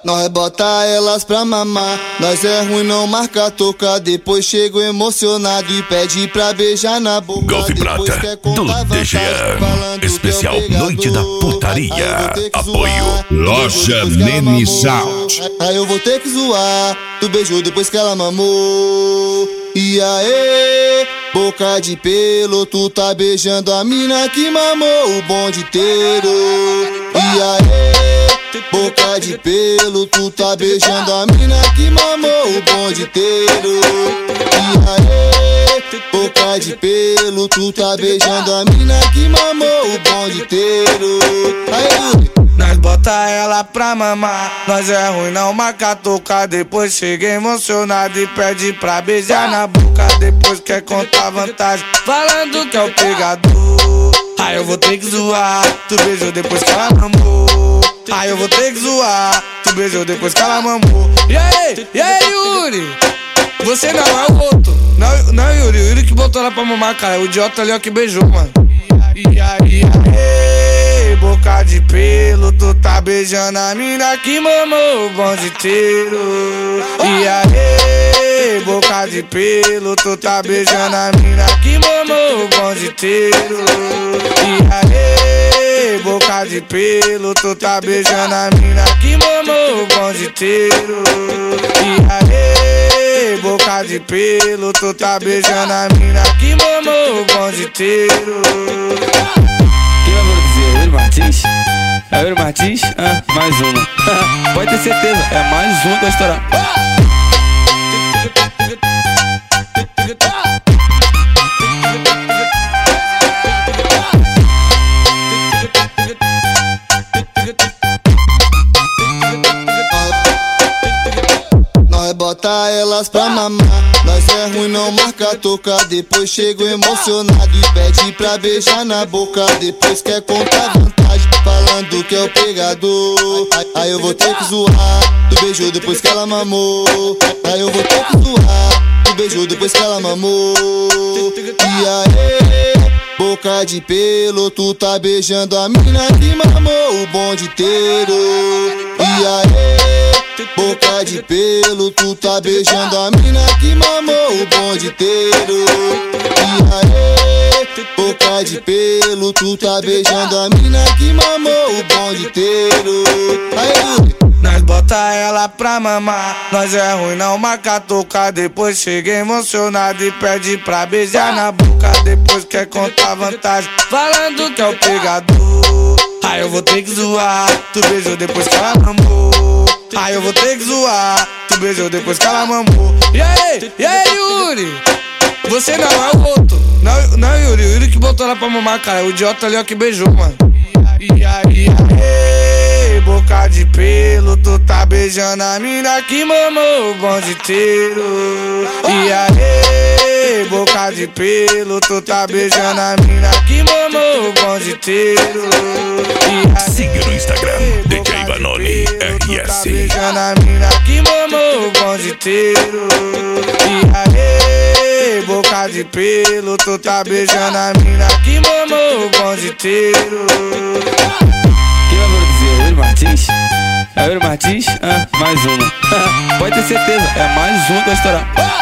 Nós bota elas pra mamar. Nós é ruim, não marca toca. Depois chego emocionado e pede pra beijar na boca. Golpe Depois Prata quer contar do DGA. falando Especial que é o Noite da pegador. Putaria. Aí eu vou ter que Apoio zoar. Loja Depois que ela Nene mamou. Sound. Aí eu vou ter que zoar. Tu beijou depois que ela mamou. E aí, boca de pelo, tu tá beijando a mina que mamou o bonde inteiro. E aí, boca de pelo, tu tá beijando a mina que mamou o bonde inteiro. E aí, boca de pelo, tu tá beijando a mina que mamou o bonde inteiro. Aí, nós bota ela pra mamar. Nós é ruim, não marca toca. Depois chega emocionado e pede pra beijar na boca. Depois quer contar vantagem, falando que é o pegador. Aí eu vou ter que zoar. Tu beijou depois que ela mamou. Aí eu vou ter que zoar. Tu beijou depois que ela mamou. E aí, Yuri? Você não é o outro. Não, Yuri, o Yuri que botou ela pra mamar, cara. O idiota ali ó que beijou, mano. E aí, boca de pelo, tu tá beijando a mina que mamou o bonde inteiro. E aí, boca de pelo, tu tá beijando a mina que mamou o bonde inteiro. E aí, boca de pelo, tu tá beijando a mina que mamou o bonde inteiro. E aí, boca de pelo, tu tá beijando a mina que mamou o bonde inteiro. Yuri Martins? É Yuri Martins? Mais uma. Pode ter certeza, é mais uma que vai estourar. nós bota elas pra mamar. Nós é ruim, não marca toca. Depois chego emocionado e pede pra beijar na boca. Depois quer contar vantagem, falando que é o pegador. Aí eu vou ter que zoar. Tu beijou depois que ela mamou. Aí eu vou ter que zoar. Tu beijou depois que ela mamou. E aí, boca de pelo, tu tá beijando a mina que mamou o bonde inteiro. E aí, boca de pelo, tu tá beijando a mina que mamou o bonde inteiro. E aí, boca de pelo, tu tá beijando a mina que mamou o bonde inteiro. Aí, nós bota ela pra mamar. Nós é ruim, não marca toca. Depois chega emocionado e pede pra beijar na boca. Depois quer contar vantagem, falando que é o pegador. Aí eu vou ter que zoar. Tu beijou depois que ela mamou. Aí eu vou ter que zoar. Tu beijou depois que ela mamou. E aí, Yuri? Você não é o outro. Não, Yuri, o Yuri que botou ela pra mamar, cara. O idiota ali ó que beijou, mano. E aí, boca de pelo, tu tá beijando a mina que mamou o bonde inteiro. E aí, boca de pelo, tu tá beijando a mina que mamou o bonde inteiro. E aí, siga no Instagram, DJ Vanoni RS. Beijando a mina que mamou o bonde inteiro. E aí, boca de pelo, tu tá beijando a mina que mamou o bonde inteiro. Yuri Martins? É Yuri Martins? Mais uma. Pode ter certeza, é mais uma que vai estourar.